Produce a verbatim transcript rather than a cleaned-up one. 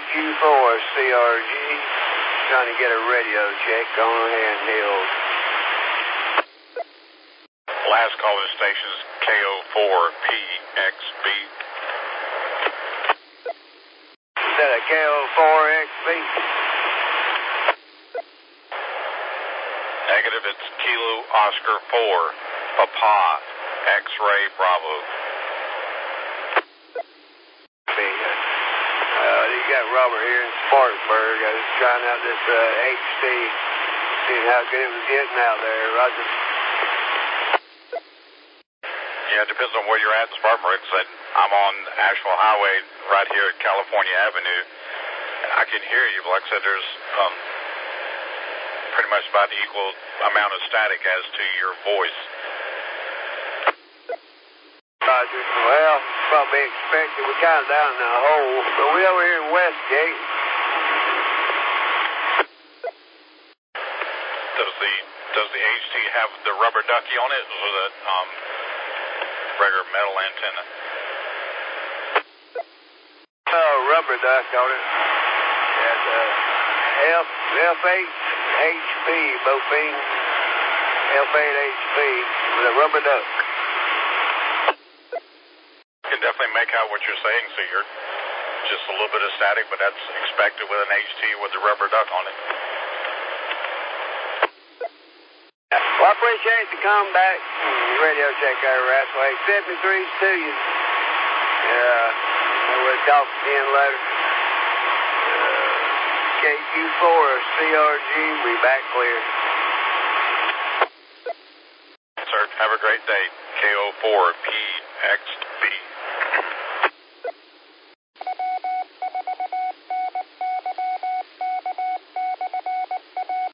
Q four C R G. Trying to get a radio check on handheld. Last calling station is K O four P X B. Is that a K O four X B? Negative, it's Kilo Oscar four, Papa, X-Ray Bravo. Uh, you got Robert here in Spartanburg. I was trying out this uh, H D, seeing how good it was getting out there. Roger. Yeah, it depends on where you're at in Spartanburg. So I'm on Asheville Highway right here at California Avenue. I can hear you, but like I said, there's um, pretty much about equal amount of static as to your voice. Roger. Well, probably expected. We're kind of down in the hole, but we're over here in Westgate. Does the does the H T have the rubber ducky on it, or the um, regular metal antenna? Oh, rubber duck on it. And uh, F F eight H P, Bofine F eight H P with a rubber duck. You can definitely make out what you're saying, so you're just a little bit of static, but that's expected with an H T with the rubber duck on it. Well, I appreciate the comeback. Radio check there, Rathway. seventy-three's to you. Yeah, we'll talk again later. Uh, K Q four C R G, we back clear. Sir, have a great day. K O four P X